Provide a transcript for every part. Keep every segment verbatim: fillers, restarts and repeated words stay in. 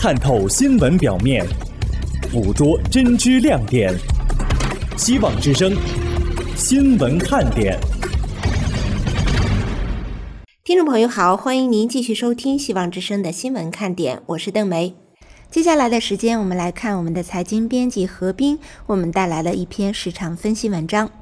探透新闻表面，捕捉真知亮点。希望之声，新闻看点。 听众朋友好，欢迎您继续收听希望之声的新闻看点，我是邓梅。接下来的时间，我们来看我们的财经编辑何斌，我们带来了一篇市场分析文章。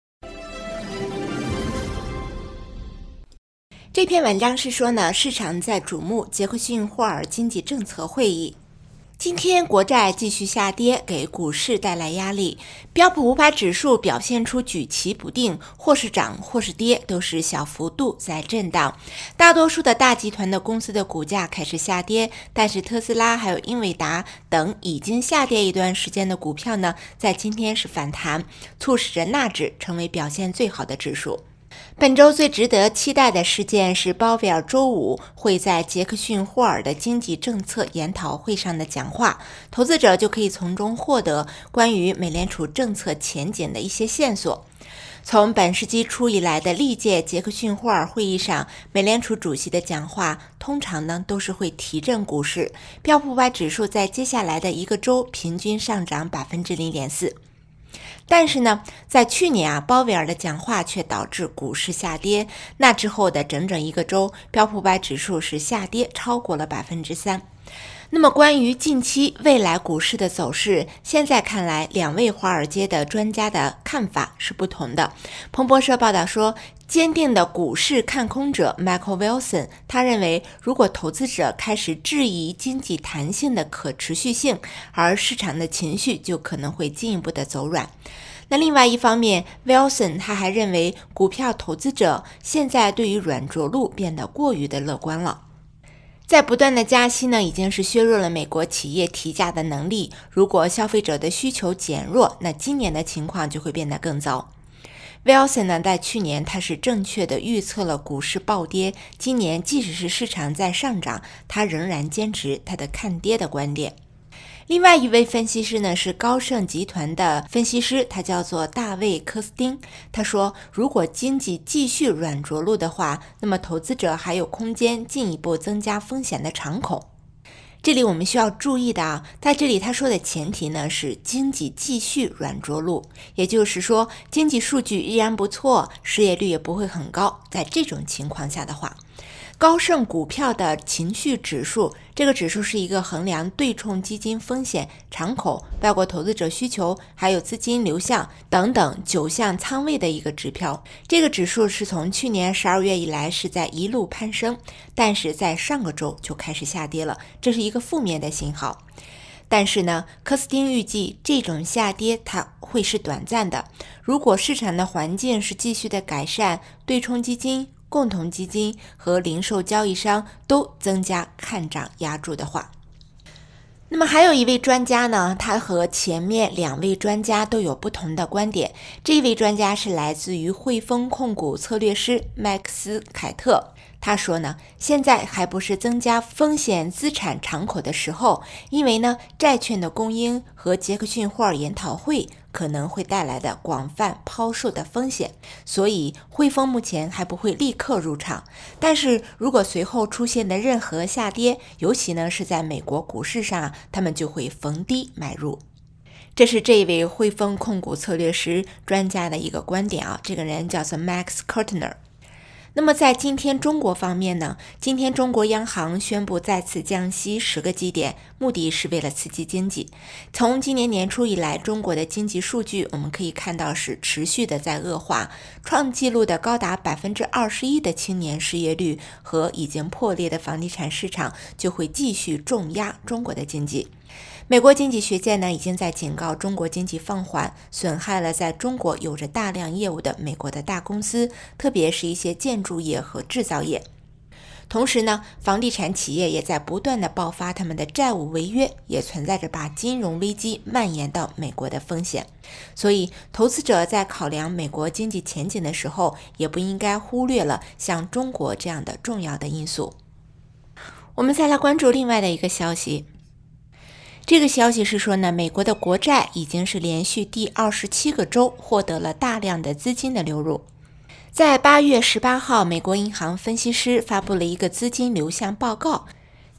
这篇文章是说呢，市场在瞩目杰克逊霍尔经济政策会议。今天国债继续下跌，给股市带来压力。标普五百指数表现出举棋不定，或是涨或是跌，都是小幅度在震荡。大多数的大集团的公司的股价开始下跌，但是特斯拉还有英伟达等已经下跌一段时间的股票呢，在今天是反弹，促使着纳指成为表现最好的指数。本周最值得期待的事件是鲍威尔周五会在杰克逊霍尔的经济政策研讨会上的讲话，投资者就可以从中获得关于美联储政策前景的一些线索。从本世纪初以来的历届杰克逊霍尔会议上，美联储主席的讲话通常呢都是会提振股市，标普五百指数在接下来的一个周平均上涨 百分之零点四。但是呢，在去年啊，鲍威尔的讲话却导致股市下跌。那之后的整整一个周，标普五百指数是下跌超过了 百分之三。那么关于近期未来股市的走势，现在看来两位华尔街的专家的看法是不同的。彭博社报道说，坚定的股市看空者 Michael Wilson， 他认为如果投资者开始质疑经济弹性的可持续性，而市场的情绪就可能会进一步的走软。那另外一方面 Wilson 他还认为股票投资者现在对于软着陆变得过于的乐观了。在不断的加息呢，已经是削弱了美国企业提价的能力。如果消费者的需求减弱，那今年的情况就会变得更糟。Wilson 呢，在去年他是正确的预测了股市暴跌，今年即使是市场在上涨，他仍然坚持他的看跌的观点。另外一位分析师呢是高盛集团的分析师，他叫做大卫科斯汀。他说，如果经济继续软着陆的话，那么投资者还有空间进一步增加风险的敞口。这里我们需要注意的啊，在这里他说的前提呢是经济继续软着陆，也就是说经济数据依然不错，失业率也不会很高。在这种情况下的话，高盛股票的情绪指数，这个指数是一个衡量对冲基金风险、敞口、包括投资者需求还有资金流向等等九项仓位的一个指标。这个指数是从去年十二月以来是在一路攀升，但是在上个周就开始下跌了，这是一个负面的信号。但是呢，科斯汀预计这种下跌它会是短暂的。如果市场的环境是继续的改善，对冲基金、共同基金和零售交易商都增加看涨压注的话。那么还有一位专家呢，他和前面两位专家都有不同的观点。这位专家是来自于汇丰控股策略师麦克斯凯特。他说呢，现在还不是增加风险资产敞口的时候，因为呢，债券的供应和杰克逊霍尔研讨会可能会带来的广泛抛售的风险，所以汇丰目前还不会立刻入场。但是如果随后出现的任何下跌，尤其呢是在美国股市上，他们就会逢低买入。这是这位汇丰控股策略师专家的一个观点啊，这个人叫做 Max Kurtner。那么在今天中国方面呢，今天中国央行宣布再次降息十个基点，目的是为了刺激经济。从今年年初以来，中国的经济数据我们可以看到是持续的在恶化，创纪录的高达 百分之二十一 的青年失业率和已经破裂的房地产市场就会继续重压中国的经济。美国经济学界呢已经在警告中国经济放缓，损害了在中国有着大量业务的美国的大公司，特别是一些建筑业和制造业。同时呢，房地产企业也在不断的爆发他们的债务违约，也存在着把金融危机蔓延到美国的风险。所以投资者在考量美国经济前景的时候，也不应该忽略了像中国这样的重要的因素。我们再来关注另外的一个消息。这个消息是说呢，美国的国债已经是连续第二十七个周获得了大量的资金的流入。在八月十八号，美国银行分析师发布了一个资金流向报告。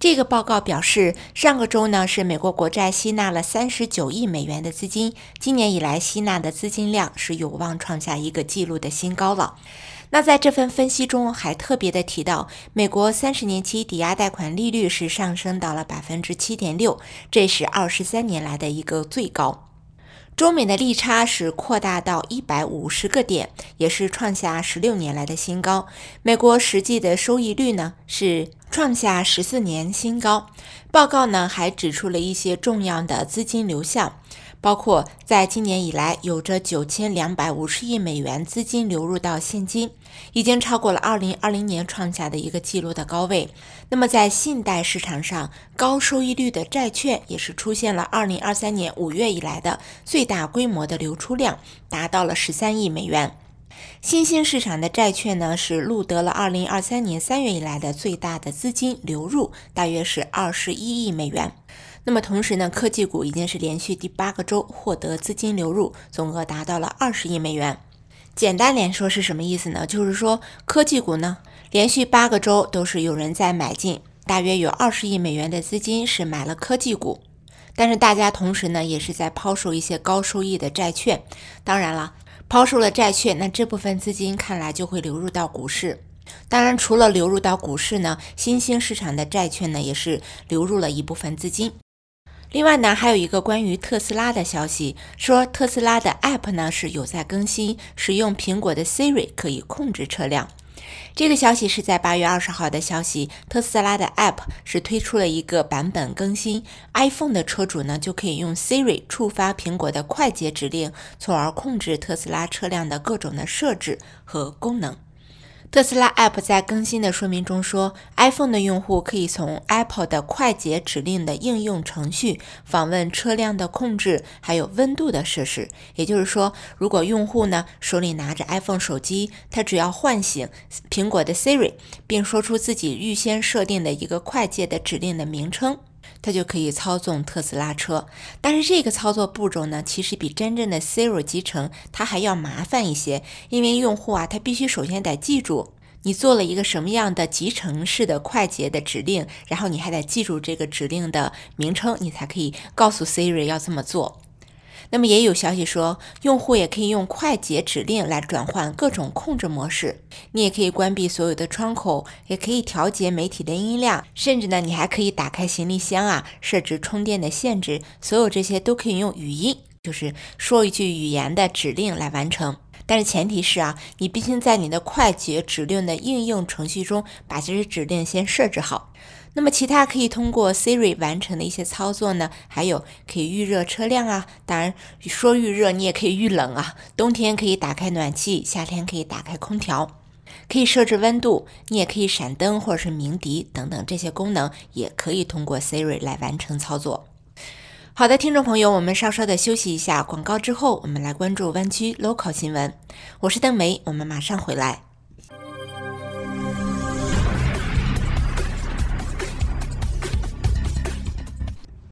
这个报告表示，上个周呢是美国国债吸纳了三十九亿美元的资金，今年以来吸纳的资金量是有望创下一个纪录的新高了。那在这份分析中还特别的提到，美国三十年期抵押贷款利率是上升到了 百分之七点六， 这是二十三年来的一个最高。中美的利差是扩大到一百五十个点，也是创下十六年来的新高。美国实际的收益率呢是创下十四年新高。报告呢还指出了一些重要的资金流向，包括在今年以来有着九千两百五十亿美元资金流入到现金，已经超过了二零二零年创下的一个纪录的高位。那么在信贷市场上，高收益率的债券也是出现了二零二三年五月以来的最大规模的流出量，达到了十三亿美元。新兴市场的债券呢是录得了二零二三年三月以来的最大的资金流入，大约是二十一亿美元。那么同时呢，科技股已经是连续第八个周获得资金流入，总额达到了二十亿美元。简单点说是什么意思呢？就是说科技股呢连续八个周都是有人在买进，大约有二十亿美元的资金是买了科技股，但是大家同时呢也是在抛售一些高收益的债券。当然了，抛售了债券，那这部分资金看来就会流入到股市。当然除了流入到股市呢，新兴市场的债券呢也是流入了一部分资金。另外呢，还有一个关于特斯拉的消息，说特斯拉的 App 呢是有在更新，使用苹果的 Siri 可以控制车辆。这个消息是在八月二十号的消息，特斯拉的 App 是推出了一个版本更新， iPhone 的车主呢就可以用 Siri 触发苹果的快捷指令，从而控制特斯拉车辆的各种的设置和功能。特斯拉 App 在更新的说明中说， iPhone 的用户可以从 Apple 的快捷指令的应用程序访问车辆的控制还有温度的设施。也就是说，如果用户呢手里拿着 iPhone 手机，他只要唤醒苹果的 Siri 并说出自己预先设定的一个快捷的指令的名称，它就可以操纵特斯拉车。但是这个操作步骤呢，其实比真正的 Siri 集成它还要麻烦一些，因为用户啊，他必须首先得记住你做了一个什么样的集成式的快捷的指令，然后你还得记住这个指令的名称，你才可以告诉 Siri 要这么做。那么也有消息说，用户也可以用快捷指令来转换各种控制模式，你也可以关闭所有的窗口，也可以调节媒体的音量，甚至呢你还可以打开行李箱啊，设置充电的限制，所有这些都可以用语音，就是说一句语言的指令来完成。但是前提是啊，你必须在你的快捷指令的应用程序中把这些指令先设置好。那么其他可以通过 Siri 完成的一些操作呢，还有可以预热车辆啊，当然说预热你也可以预冷啊，冬天可以打开暖气，夏天可以打开空调，可以设置温度，你也可以闪灯或者是鸣笛等等，这些功能也可以通过 Siri 来完成操作。好的，听众朋友，我们稍稍的休息一下，广告之后我们来关注湾区 local 新闻。我是邓梅，我们马上回来。